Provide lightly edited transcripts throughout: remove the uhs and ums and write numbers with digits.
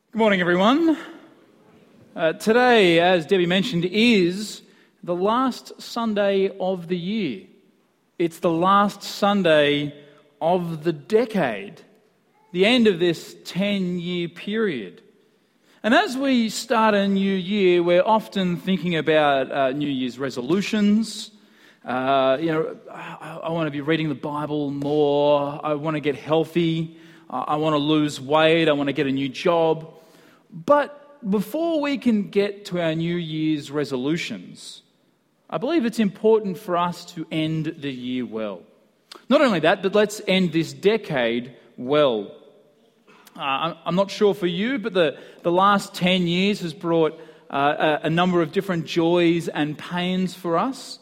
Good morning, everyone. Today, as Debbie mentioned, is the last Sunday of the year. It's the last Sunday of the decade, the end of this 10-year period. And as we start a new year, we're often thinking about New Year's resolutions. I want to be reading the Bible more. I want to get healthy. I want to lose weight. I want to get a new job. But before we can get to our New Year's resolutions, I believe it's important for us to end the year well. Not only that, but let's end this decade well. I'm not sure for you, but the last 10 years has brought a number of different joys and pains for us.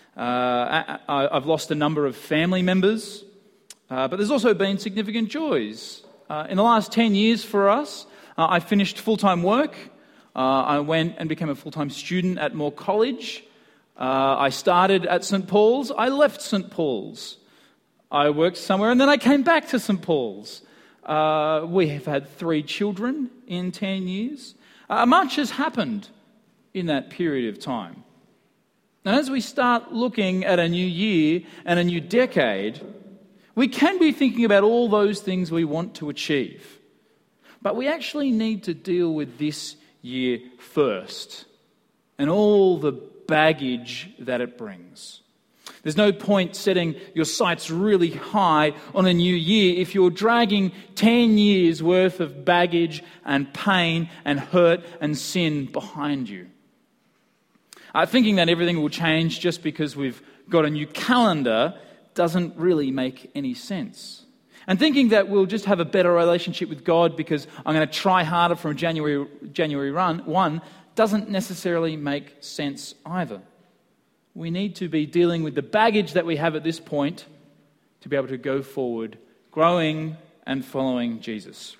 I've lost a number of family members, but there's also been significant joys. In the last 10 years for us, I finished full-time work. I went and became a full-time student at Moore College. I started at St. Paul's. I left St. Paul's. I worked somewhere and then I came back to St. Paul's. We have had 3 children in 10 years. Much has happened in that period of time. And as we start looking at a new year and a new decade, we can be thinking about all those things we want to achieve. But we actually need to deal with this year first and all the baggage that it brings. There's no point setting your sights really high on a new year if you're dragging 10 years worth of baggage and pain and hurt and sin behind you. Thinking that everything will change just because we've got a new calendar doesn't really make any sense. And thinking that we'll just have a better relationship with God because I'm going to try harder from January 1 doesn't necessarily make sense either. We need to be dealing with the baggage that we have at this point to be able to go forward, growing and following Jesus.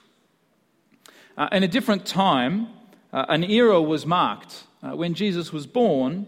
In a different time, an era was marked. When Jesus was born,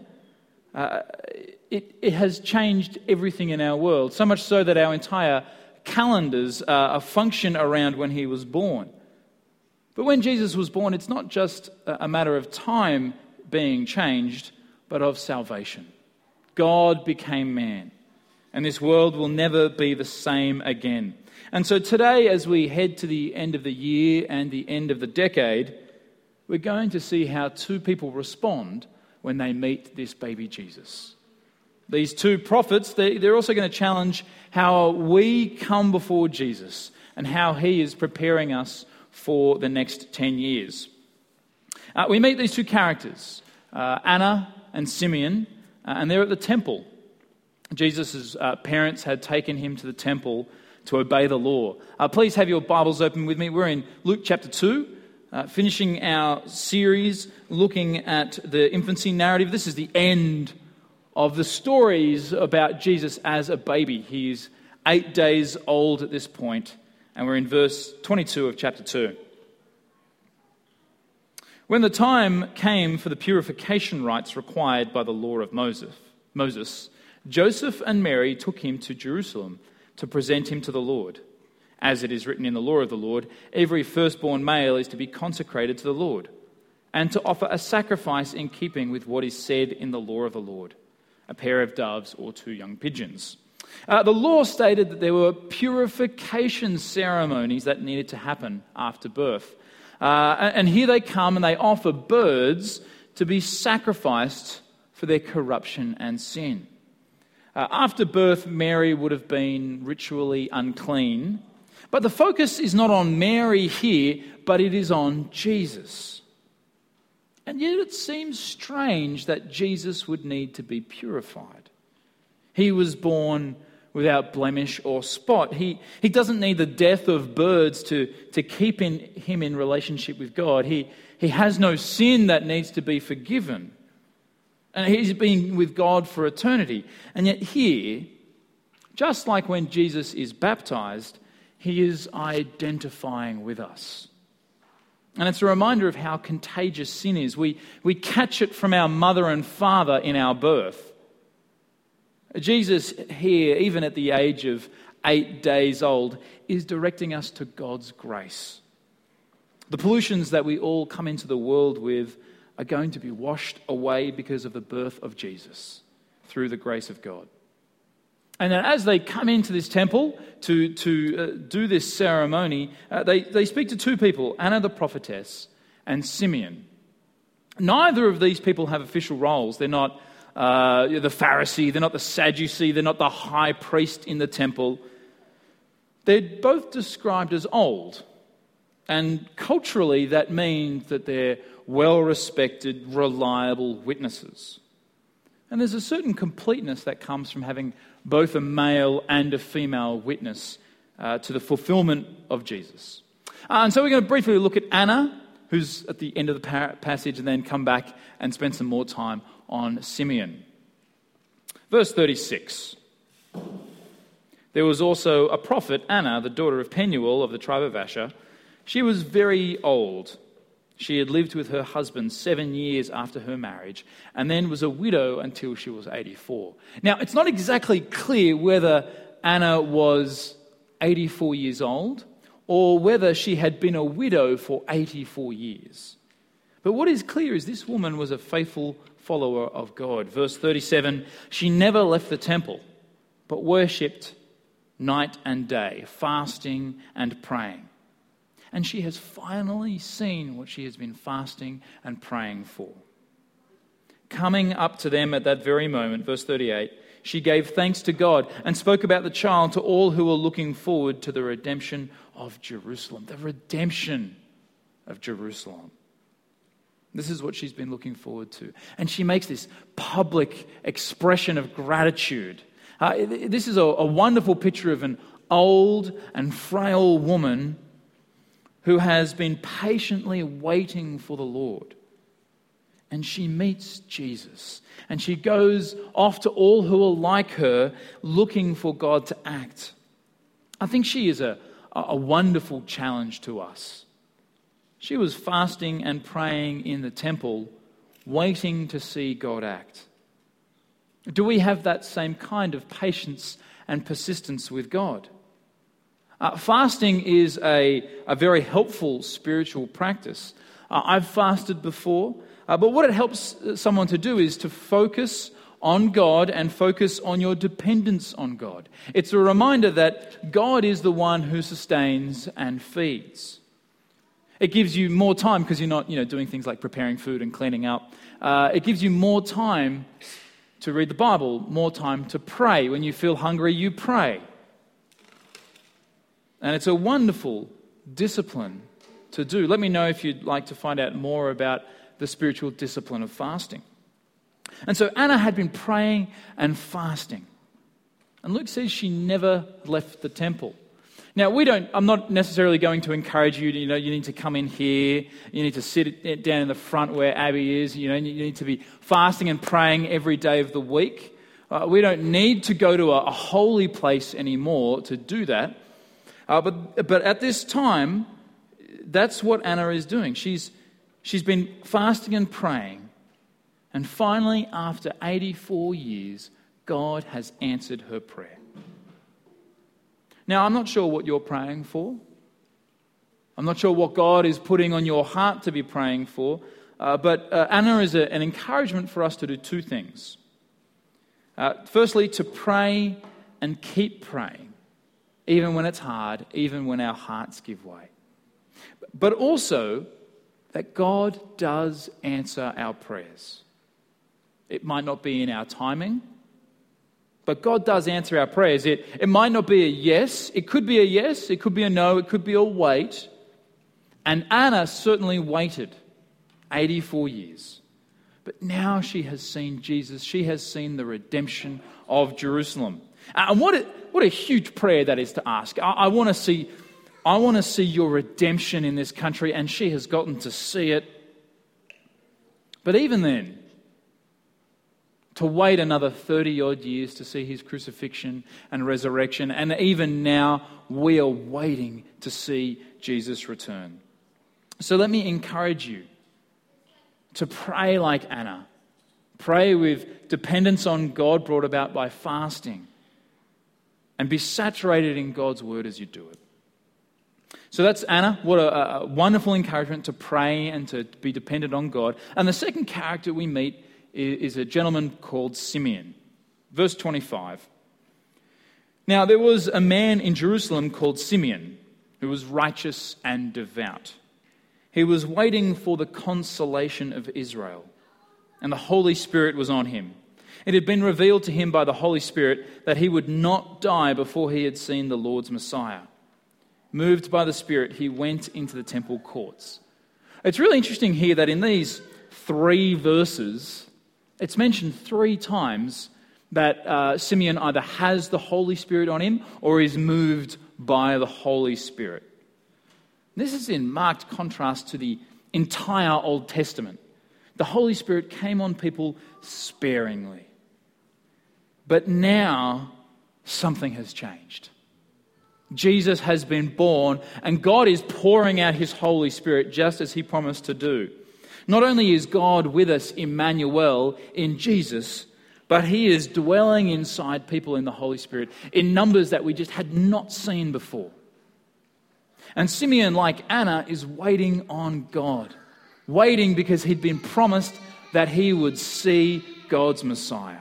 it has changed everything in our world, so much so that our entire calendars function around when he was born. But when Jesus was born, it's not just a matter of time being changed, but of salvation. God became man, and this world will never be the same again. And so today, as we head to the end of the year and the end of the decade, we're going to see how 2 people respond when they meet this baby Jesus. These 2 prophets, they're also going to challenge how we come before Jesus and how he is preparing us for the next 10 years. We meet these 2 characters, Anna and Simeon, and they're at the temple. Jesus' parents had taken him to the temple to obey the law. Please have your Bibles open with me. We're in Luke chapter 2, finishing our series looking at the infancy narrative. This is the end of the stories about Jesus as a baby. He is 8 days old at this point, and we're in verse 22 of chapter 2. When the time came for the purification rites required by the law of Moses, Joseph and Mary took him to Jerusalem to present him to the Lord. As it is written in the law of the Lord, every firstborn male is to be consecrated to the Lord, and to offer a sacrifice in keeping with what is said in the law of the Lord, a pair of doves or 2 young pigeons. The law stated that there were purification ceremonies that needed to happen after birth. And here they come and they offer birds to be sacrificed for their corruption and sin. After birth, Mary would have been ritually unclean. But the focus is not on Mary here, but it is on Jesus. And yet it seems strange that Jesus would need to be purified. He was born without blemish or spot. He doesn't need the death of birds to keep him in relationship with God. He has no sin that needs to be forgiven. And he's been with God for eternity. And yet here, just like when Jesus is baptized, he is identifying with us. And it's a reminder of how contagious sin is. We catch it from our mother and father in our birth. Jesus here, even at the age of 8 days old, is directing us to God's grace. The pollutions that we all come into the world with are going to be washed away because of the birth of Jesus through the grace of God. And then as they come into this temple to do this ceremony, they speak to two people, Anna the prophetess and Simeon. Neither of these people have official roles. They're not the Pharisee, they're not the Sadducee, they're not the high priest in the temple. They're both described as old. And culturally, that means that they're well-respected, reliable witnesses. And there's a certain completeness that comes from having both a male and a female witness to the fulfillment of Jesus. And so we're going to briefly look at Anna, who's at the end of the passage, and then come back and spend some more time on Simeon. Verse 36. There was also a prophet, Anna, the daughter of Penuel of the tribe of Asher. She was very old. She had lived with her husband 7 years after her marriage and then was a widow until she was 84. Now, it's not exactly clear whether Anna was 84 years old or whether she had been a widow for 84 years. But what is clear is this woman was a faithful follower of God. Verse 37, she never left the temple, but worshipped night and day, fasting and praying. And she has finally seen what she has been fasting and praying for. Coming up to them at that very moment, verse 38, she gave thanks to God and spoke about the child to all who were looking forward to the redemption of Jerusalem. The redemption of Jerusalem. This is what she's been looking forward to. And she makes this public expression of gratitude. This is a wonderful picture of an old and frail woman who has been patiently waiting for the Lord. And she meets Jesus. And she goes off to all who are like her, looking for God to act. I think she is a wonderful challenge to us. She was fasting and praying in the temple, waiting to see God act. Do we have that same kind of patience and persistence with God? Fasting is a very helpful spiritual practice. I've fasted before, but what it helps someone to do is to focus on God and focus on your dependence on God. It's a reminder that God is the one who sustains and feeds. It gives you more time because you're not, doing things like preparing food and cleaning up. It gives you more time to read the Bible, more time to pray. When you feel hungry, you pray. And it's a wonderful discipline to do. Let me know if you'd like to find out more about the spiritual discipline of fasting. And so Anna had been praying and fasting. And Luke says she never left the temple. Now, I'm not necessarily going to encourage you to, you need to come in here, you need to sit down in the front where Abby is, you need to be fasting and praying every day of the week. We don't need to go to a holy place anymore to do that. But at this time, that's what Anna is doing. She's been fasting and praying. And finally, after 84 years, God has answered her prayer. Now, I'm not sure what you're praying for. I'm not sure what God is putting on your heart to be praying for. But Anna is an encouragement for us to do two things. Firstly, to pray and keep praying, even when it's hard, even when our hearts give way. But also that God does answer our prayers. It might not be in our timing, but God does answer our prayers. It might not be a yes. It could be a yes. It could be a no. It could be a wait. And Anna certainly waited 84 years. But now she has seen Jesus. She has seen the redemption of Jerusalem. And what a huge prayer that is to ask. I want to see your redemption in this country, and she has gotten to see it. But even then, to wait another 30-odd years to see his crucifixion and resurrection, and even now we are waiting to see Jesus return. So let me encourage you to pray like Anna. Pray with dependence on God brought about by fasting, and be saturated in God's word as you do it. So that's Anna. What a wonderful encouragement to pray and to be dependent on God. And the second character we meet is a gentleman called Simeon. Verse 25. Now there was a man in Jerusalem called Simeon who was righteous and devout. He was waiting for the consolation of Israel, and the Holy Spirit was on him. It had been revealed to him by the Holy Spirit that he would not die before he had seen the Lord's Messiah. Moved by the Spirit, he went into the temple courts. It's really interesting here that in these 3 verses, it's mentioned 3 times that Simeon either has the Holy Spirit on him or is moved by the Holy Spirit. This is in marked contrast to the entire Old Testament. The Holy Spirit came on people sparingly. But now something has changed. Jesus has been born, and God is pouring out his Holy Spirit just as he promised to do. Not only is God with us, Emmanuel, in Jesus, but he is dwelling inside people in the Holy Spirit in numbers that we just had not seen before. And Simeon, like Anna, is waiting on God. Waiting because he'd been promised that he would see God's Messiah.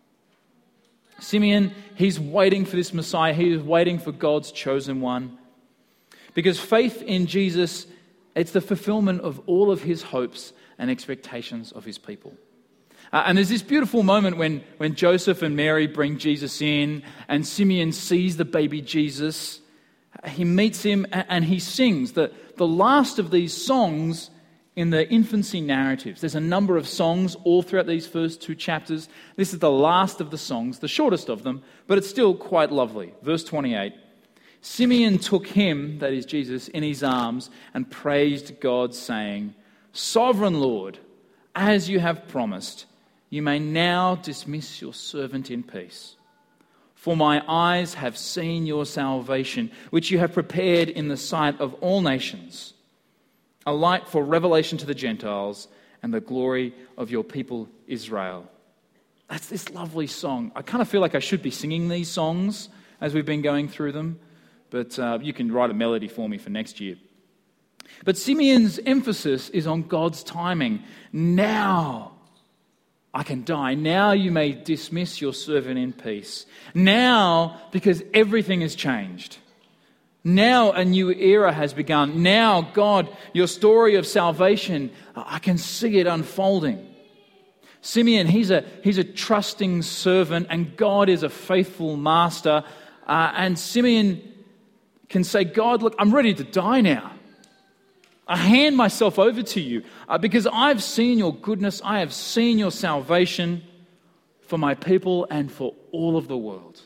Simeon, he's waiting for this Messiah. He is waiting for God's chosen one. Because faith in Jesus, it's the fulfillment of all of his hopes and expectations of his people. And there's this beautiful moment when Joseph and Mary bring Jesus in and Simeon sees the baby Jesus. He meets him and he sings the last of these songs in the infancy narratives. There's a number of songs all throughout these first 2 chapters. This is the last of the songs, the shortest of them, but it's still quite lovely. Verse 28, Simeon took him, that is Jesus, in his arms and praised God, saying, Sovereign Lord, as you have promised, you may now dismiss your servant in peace. For my eyes have seen your salvation, which you have prepared in the sight of all nations, a light for revelation to the Gentiles and the glory of your people Israel. That's this lovely song. I kind of feel like I should be singing these songs as we've been going through them, but you can write a melody for me for next year. But Simeon's emphasis is on God's timing. Now I can die. Now you may dismiss your servant in peace. Now, because everything has changed. Now a new era has begun. Now, God, your story of salvation, I can see it unfolding. Simeon, he's a trusting servant, and God is a faithful master. And Simeon can say, God, look, I'm ready to die now. I hand myself over to you because I've seen your goodness. I have seen your salvation for my people and for all of the world.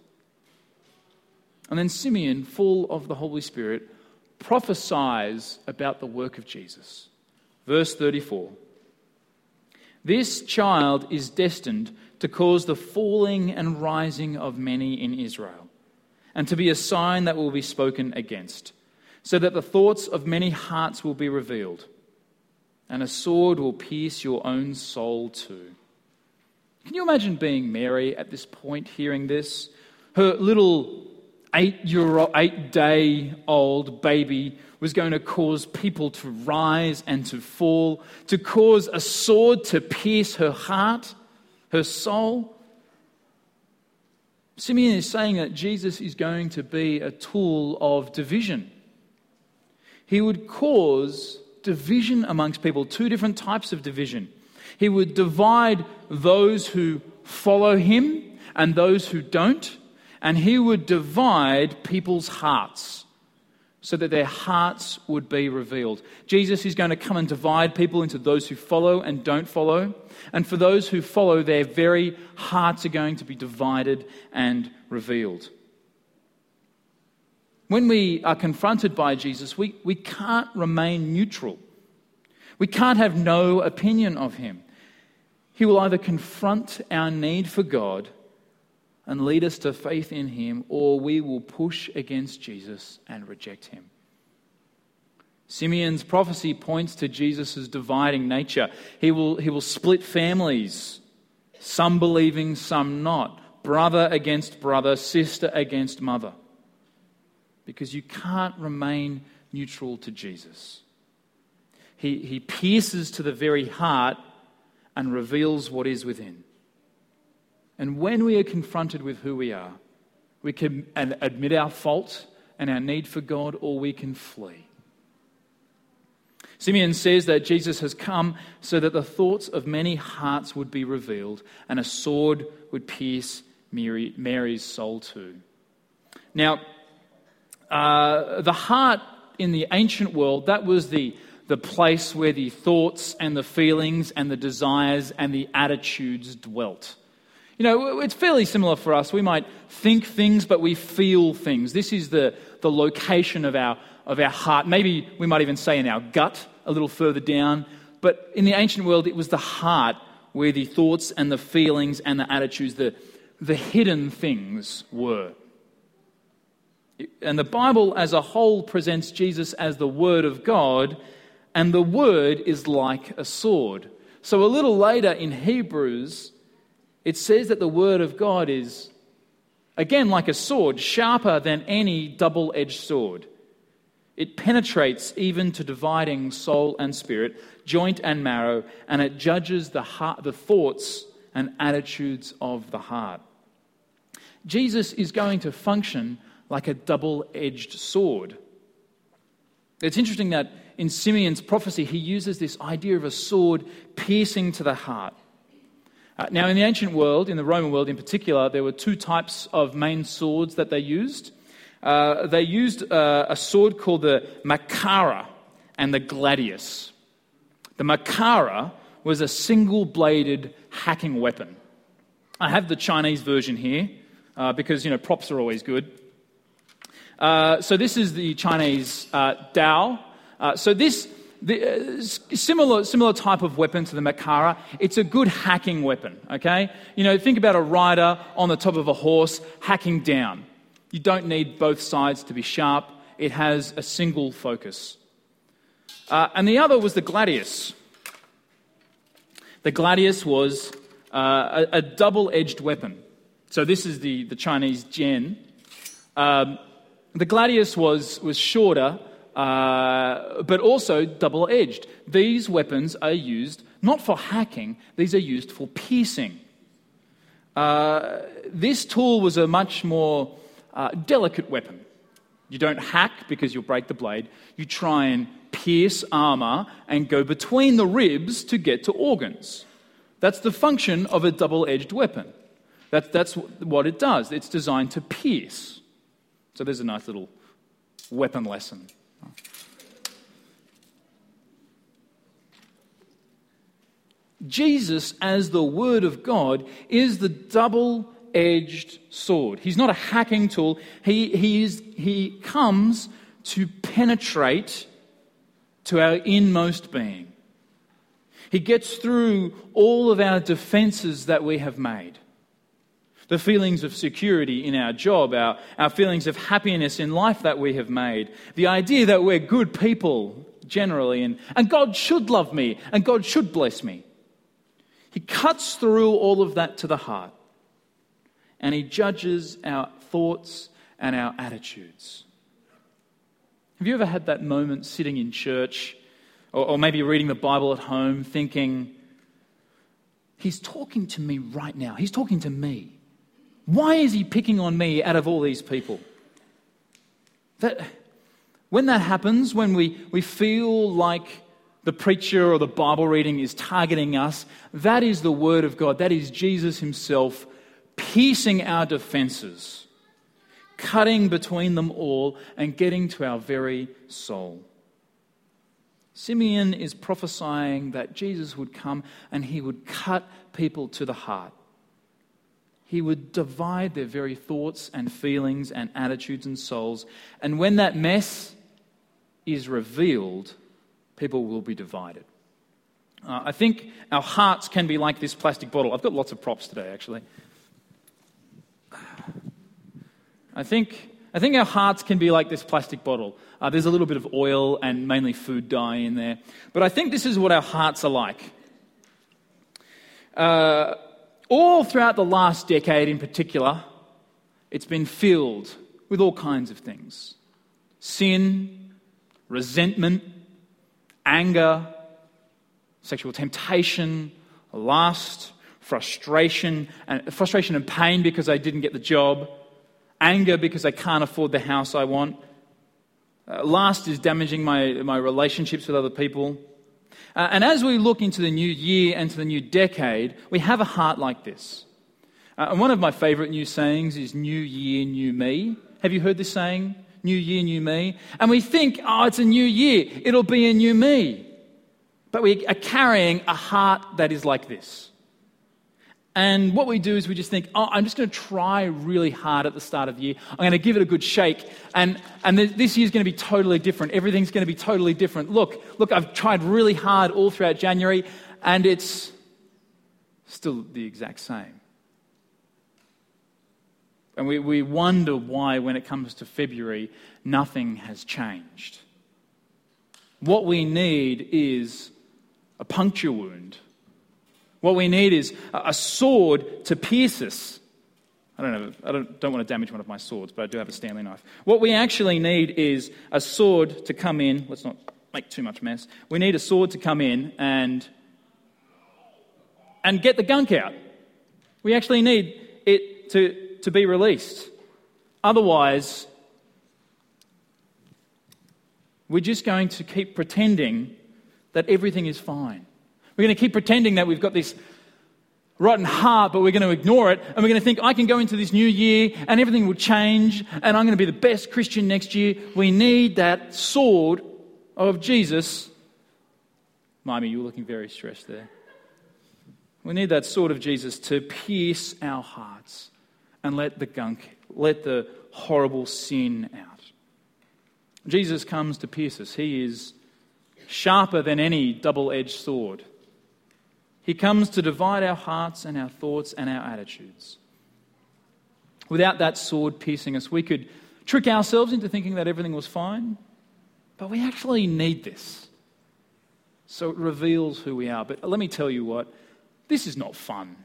And then Simeon, full of the Holy Spirit, prophesies about the work of Jesus. Verse 34. This child is destined to cause the falling and rising of many in Israel, and to be a sign that will be spoken against, so that the thoughts of many hearts will be revealed, and a sword will pierce your own soul too. Can you imagine being Mary at this point, hearing this? Her little 8-day-old baby was going to cause people to rise and to fall, to cause a sword to pierce her heart, her soul. Simeon is saying that Jesus is going to be a tool of division. He would cause division amongst people, 2 different types of division. He would divide those who follow him and those who don't, and he would divide people's hearts so that their hearts would be revealed. Jesus is going to come and divide people into those who follow and don't follow, and for those who follow, their very hearts are going to be divided and revealed. When we are confronted by Jesus, we can't remain neutral. We can't have no opinion of him. He will either confront our need for God and lead us to faith in him, or we will push against Jesus and reject him. Simeon's prophecy points to Jesus' dividing nature. He will split families, some believing, some not, brother against brother, sister against mother. Because you can't remain neutral to Jesus. He pierces to the very heart and reveals what is within. And when we are confronted with who we are, we can admit our fault and our need for God, or we can flee. Simeon says that Jesus has come so that the thoughts of many hearts would be revealed and a sword would pierce Mary's soul too. Now, the heart in the ancient world, that was the place where the thoughts and the feelings and the desires and the attitudes dwelt. You know, it's fairly similar for us. We might think things, but we feel things. This is the location of our heart. Maybe we might even say in our gut a little further down. But in the ancient world, it was the heart where the thoughts and the feelings and the attitudes, the hidden things were. And the Bible as a whole presents Jesus as the Word of God, and the Word is like a sword. So a little later in Hebrews, it says that the Word of God is, again, like a sword, sharper than any double-edged sword. It penetrates even to dividing soul and spirit, joint and marrow, and it judges the thoughts and attitudes of the heart. Jesus is going to function like a double-edged sword. It's interesting that in Simeon's prophecy, he uses this idea of a sword piercing to the heart. Now, in the ancient world, in the Roman world in particular, there were two types of main swords that they used. They used a sword called the Machaira and the Gladius. The Machaira was a single-bladed hacking weapon. I have the Chinese version here because, props are always good. So this is the Chinese Dao. Similar type of weapon to the Machaira. It's a good hacking weapon, okay? Think about a rider on the top of a horse hacking down. You don't need both sides to be sharp. It has a single focus. And the other was the Gladius. The Gladius was a double-edged weapon. So this is the Chinese Jian. The Gladius was shorter, but also double-edged. These weapons are used not for hacking, these are used for piercing. This tool was a much more delicate weapon. You don't hack because you'll break the blade. You try and pierce armor and go between the ribs to get to organs. That's the function of a double-edged weapon. That's what it does. It's designed to pierce. So there's a nice little weapon lesson. Jesus, as the Word of God, is the double-edged sword. He's not a hacking tool. He comes to penetrate to our inmost being. He gets through all of our defenses that we have made. The feelings of security in our job, our feelings of happiness in life that we have made, the idea that we're good people generally, and God should love me, and God should bless me. He cuts through all of that to the heart, and He judges our thoughts and our attitudes. Have you ever had that moment sitting in church, or maybe reading the Bible at home, thinking, He's talking to me right now. He's talking to me. Why is He picking on me out of all these people? When that happens, when we feel like the preacher or the Bible reading is targeting us, that is the Word of God. That is Jesus Himself piercing our defenses, cutting between them all and getting to our very soul. Simeon is prophesying that Jesus would come and He would cut people to the heart. He would divide their very thoughts and feelings and attitudes and souls. And when that mess is revealed, people will be divided. I think our hearts can be like this plastic bottle. I've got lots of props today, actually. I think our hearts can be like this plastic bottle. There's a little bit of oil and mainly food dye in there. But I think this is what our hearts are like. All throughout the last decade in particular, it's been filled with all kinds of things. Sin, resentment, anger, sexual temptation, lust, frustration and pain because I didn't get the job, anger because I can't afford the house I want. Lust is damaging my relationships with other people. And as we look into the new year and to the new decade, we have a heart like this. And one of my favourite new sayings is "New Year, New Me." Have you heard this saying? New year, new me. And we think, oh, it's a new year. It'll be a new me. But we are carrying a heart that is like this. And what we do is we just think, oh, I'm just going to try really hard at the start of the year. I'm going to give it a good shake. And this year's going to be totally different. Everything's going to be totally different. Look, I've tried really hard all throughout January, and it's still the exact same. And we wonder why, when it comes to February, nothing has changed. What we need is a puncture wound. What we need is a sword to pierce us. I don't want to damage one of my swords, but I do have a Stanley knife. What we actually need is a sword to come in. Let's not make too much mess. We need a sword to come in and get the gunk out. We actually need it to be released. Otherwise, we're just going to keep pretending that everything is fine. We're going to keep pretending that we've got this rotten heart, but we're going to ignore it, and we're going to think, I can go into this new year and everything will change and I'm going to be the best Christian next year. We need that sword of Jesus. Mimey, you were looking very stressed there. We need that sword of Jesus to pierce our hearts and let the horrible sin out. Jesus comes to pierce us. He is sharper than any double-edged sword. He comes to divide our hearts and our thoughts and our attitudes. Without that sword piercing us, we could trick ourselves into thinking that everything was fine, but we actually need this. So it reveals who we are. But let me tell you what, this is not fun.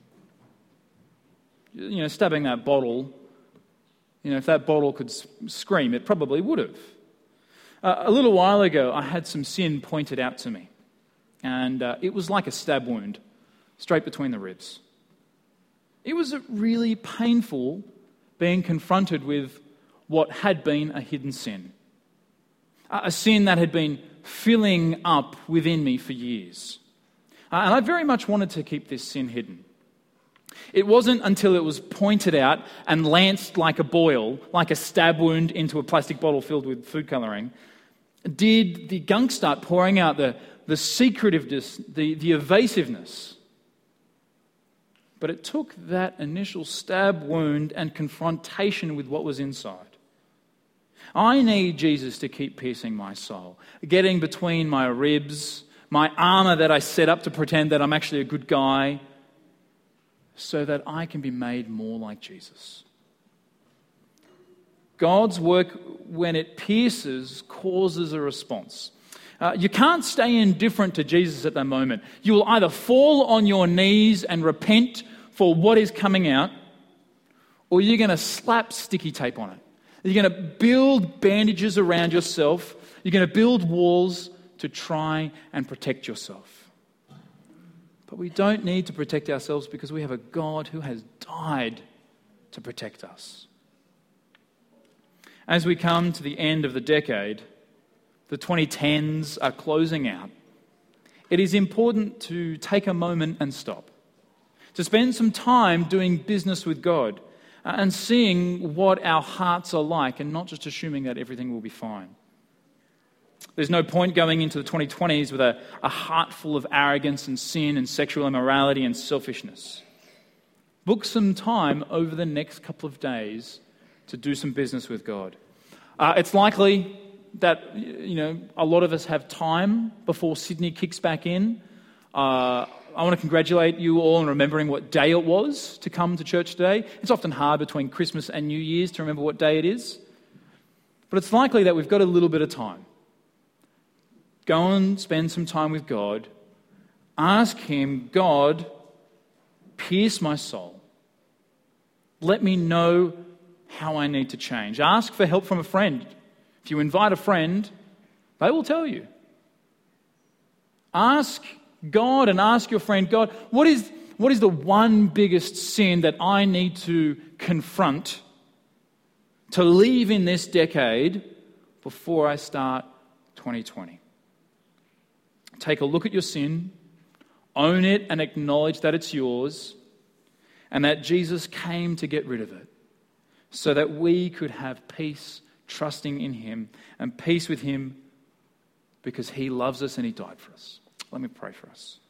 Stabbing that bottle, if that bottle could scream, it probably would have. A little while ago, I had some sin pointed out to me. And it was like a stab wound, straight between the ribs. It was really painful being confronted with what had been a hidden sin. A sin that had been filling up within me for years. And I very much wanted to keep this sin hidden. It wasn't until it was pointed out and lanced like a boil, like a stab wound into a plastic bottle filled with food colouring, did the gunk start pouring out, the secretiveness, the evasiveness. But it took that initial stab wound and confrontation with what was inside. I need Jesus to keep piercing my soul, getting between my ribs, my armour that I set up to pretend that I'm actually a good guy, so that I can be made more like Jesus. God's work, when it pierces, causes a response. You can't stay indifferent to Jesus at that moment. You will either fall on your knees and repent for what is coming out, or you're going to slap sticky tape on it. You're going to build bandages around yourself. You're going to build walls to try and protect yourself. But we don't need to protect ourselves because we have a God who has died to protect us. As we come to the end of the decade, the 2010s are closing out. It is important to take a moment and stop. To spend some time doing business with God and seeing what our hearts are like and not just assuming that everything will be fine. There's no point going into the 2020s with a heart full of arrogance and sin and sexual immorality and selfishness. Book some time over the next couple of days to do some business with God. It's likely that a lot of us have time before Sydney kicks back in. I want to congratulate you all on remembering what day it was to come to church today. It's often hard between Christmas and New Year's to remember what day it is. But it's likely that we've got a little bit of time. Go and spend some time with God. Ask Him, God, pierce my soul. Let me know how I need to change. Ask for help from a friend. If you invite a friend, They will tell you. Ask God and ask your friend, God, what is the one biggest sin that I need to confront to leave in this decade before I start 2020? Take a look at your sin, own it and acknowledge that it's yours and that Jesus came to get rid of it so that we could have peace trusting in him and peace with him because he loves us and he died for us. Let me pray for us.